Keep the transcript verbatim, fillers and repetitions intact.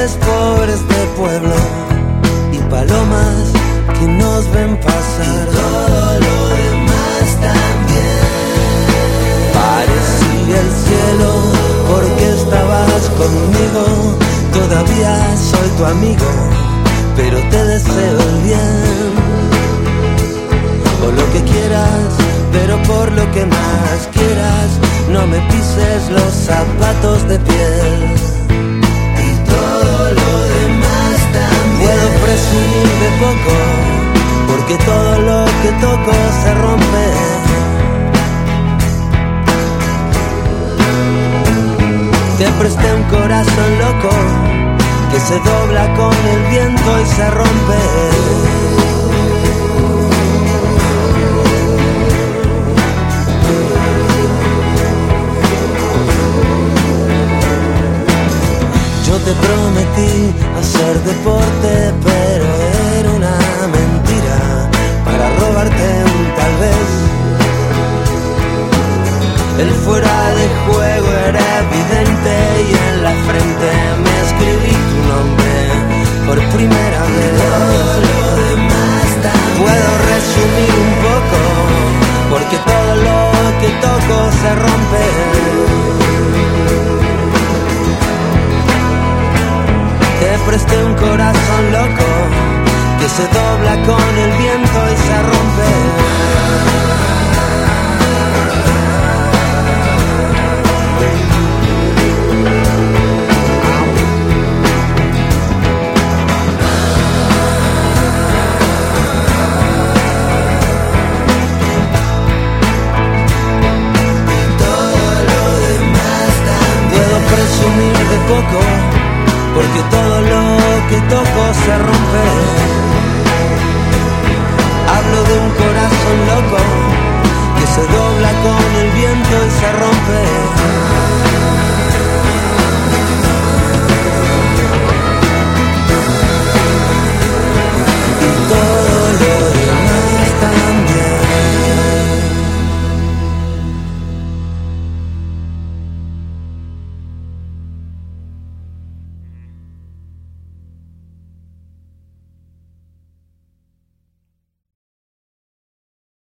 calles pobres de pueblo y palomas que nos ven pasar. Y todo lo demás también. Parecía el cielo porque estabas conmigo. Todavía soy tu amigo, pero te deseo el bien. O lo que quieras, pero por lo que más quieras, no me pises los zapatos de piel. Y todo lo demás también. Puedo presumir de poco, porque todo lo que toco se rompe. Te presté un corazón loco que se dobla con el viento y se rompe. Yo te prometí hacer deporte, pero era una mentira para robarte un tal vez. El fuera de juego era evidente y en la frente me escribí tu nombre por primera vez. Todo lo demás también. Puedo resumir un poco, porque todo lo que toco se rompe. Te presté un corazón loco que se dobla con el viento y se rompe. Presumir de poco, porque todo lo que toco se rompe. Hablo de un corazón loco que se dobla con el viento y se rompe.